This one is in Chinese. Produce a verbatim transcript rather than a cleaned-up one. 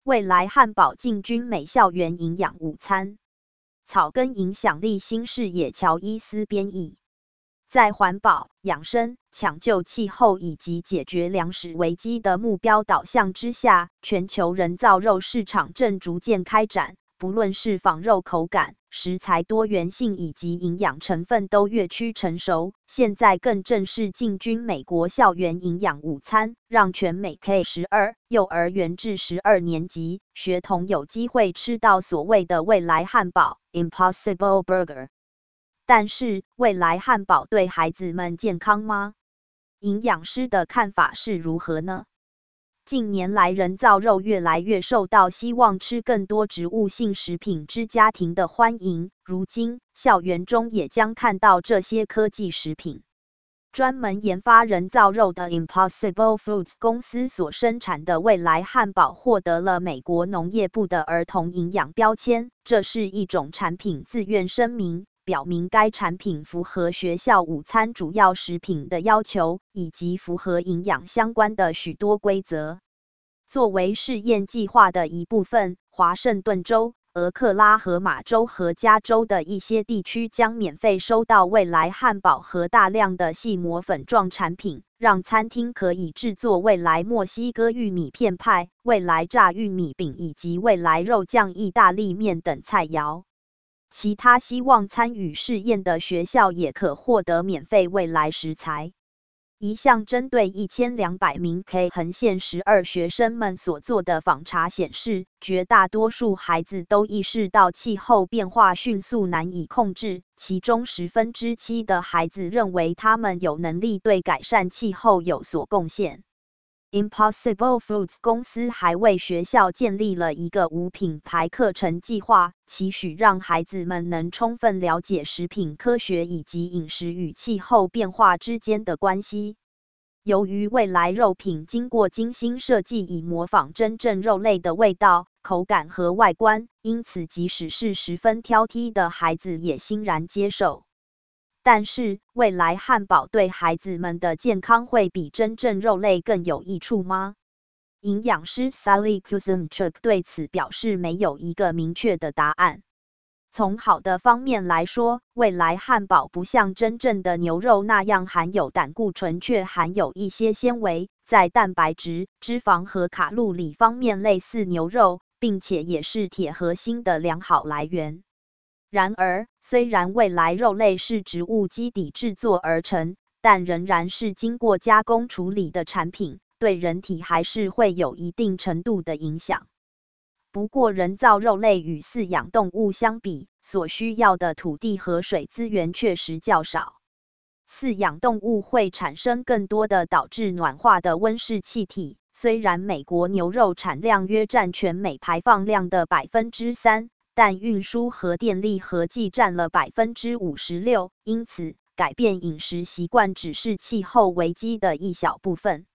未来汉堡进军美校园营养午餐。草根影响力新视野乔伊斯编译。在环保、养生、抢救气候以及解决粮食危机的目标导向之下，全球人造肉市场正逐渐开展。不论是仿肉口感、食材多元性以及营养成分都越趋成熟，现在更正式进军美国校园营养午餐，让全美 K 十二 幼儿园至十二年级学童有机会吃到所谓的未来汉堡 （Impossible Burger）。但是，未来汉堡对孩子们健康吗？营养师的看法是如何呢？近年来，人造肉越来越受到希望吃更多植物性食品之家庭的欢迎。如今，校园中也将看到这些科技食品。专门研发人造肉的 Impossible Foods 公司所生产的未来汉堡获得了美国农业部的儿童营养标签，这是一种产品自愿声明，表明该产品符合学校午餐主要食品的要求，以及符合营养相关的许多规则。作为试验计划的一部分，华盛顿州、俄克拉荷马州和加州的一些地区将免费收到未来汉堡和大量的细磨粉状产品，让餐厅可以制作未来墨西哥玉米片派、未来炸玉米饼以及未来肉酱意大利面等菜肴。其他希望参与试验的学校也可获得免费未来食材。一项针对一千两百名 K 横线十二学生们所做的访查显示，绝大多数孩子都意识到气候变化迅速难以控制，其中十分之七的孩子认为他们有能力对改善气候有所贡献。Impossible Foods 公司还为学校建立了一个无品牌课程计划，期许让孩子们能充分了解食品科学以及饮食与气候变化之间的关系。由于未来肉品经过精心设计以模仿真正肉类的味道、口感和外观，因此即使是十分挑剔的孩子也欣然接受。但是，未来汉堡对孩子们的健康会比真正肉类更有益处吗？营养师 Sally Kuzemchuk 对此表示没有一个明确的答案。从好的方面来说，未来汉堡不像真正的牛肉那样含有胆固醇，却含有一些纤维，在蛋白质、脂肪和卡路里方面类似牛肉，并且也是铁和锌的良好来源。然而，虽然未来肉类是植物基底制作而成，但仍然是经过加工处理的产品，对人体还是会有一定程度的影响。不过，人造肉类与饲养动物相比，所需要的土地和水资源确实较少。饲养动物会产生更多的导致暖化的温室气体。虽然美国牛肉产量约占全美排放量的百分之三，但运输和电力合计占了百分之五十六，因此改变饮食习惯只是气候危机的一小部分。